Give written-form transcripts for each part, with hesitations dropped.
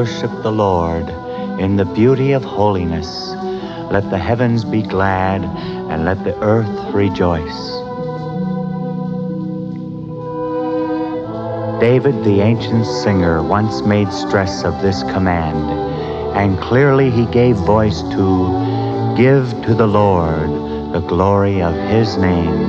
worship the Lord in the beauty of holiness. Let the heavens be glad, and let the earth rejoice. David, the ancient singer, once made stress of this command, and clearly he gave voice to give to the Lord the glory of his name.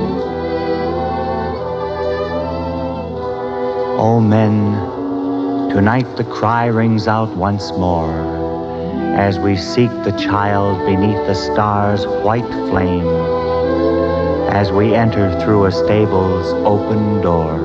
O men, tonight the cry rings out once more, as we seek the child beneath the stars' white flame, as we enter through a stable's open door.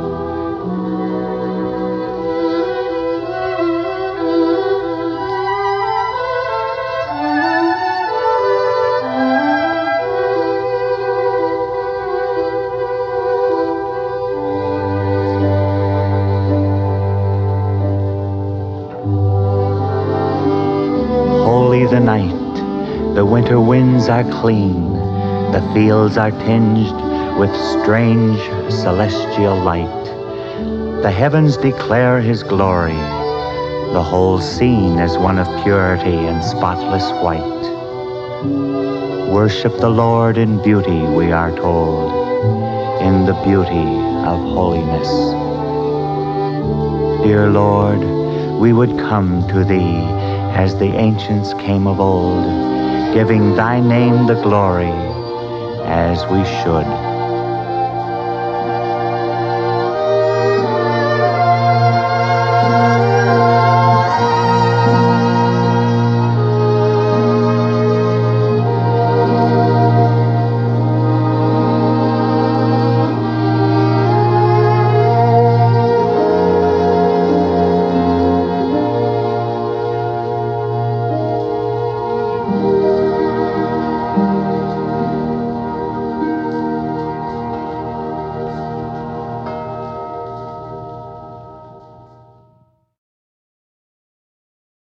The night, the winter winds are clean, the fields are tinged with strange celestial light. The heavens declare his glory, the whole scene is one of purity and spotless white. Worship the Lord in beauty, we are told, in the beauty of holiness. Dear Lord, we would come to thee as the ancients came of old, giving thy name the glory as we should.